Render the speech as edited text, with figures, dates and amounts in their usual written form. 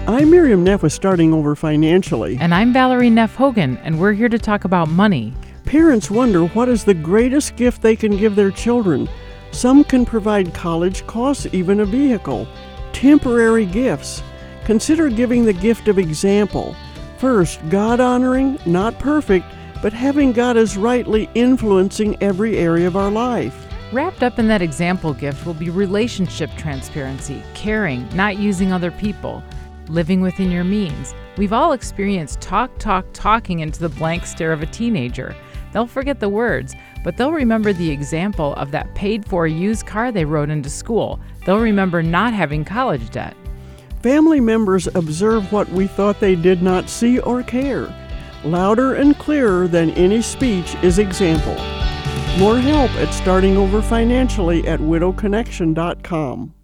I'm Miriam Neff with Starting Over Financially. And I'm Valerie Neff Hogan, and we're here to talk about money. Parents wonder what is the greatest gift they can give their children. Some can provide college costs, even a vehicle. Temporary gifts. Consider giving the gift of example. First, God-honoring, not perfect, but having God as rightly influencing every area of our life. Wrapped up in that example gift will be relationship transparency, caring, not using other people, living within your means. We've all experienced talking into the blank stare of a teenager. They'll forget the words, but they'll remember the example of that paid-for used car they rode into school. They'll remember not having college debt. Family members observe what we thought they did not see or care. Louder and clearer than any speech is example. More help at Starting Over Financially at widowconnection.com.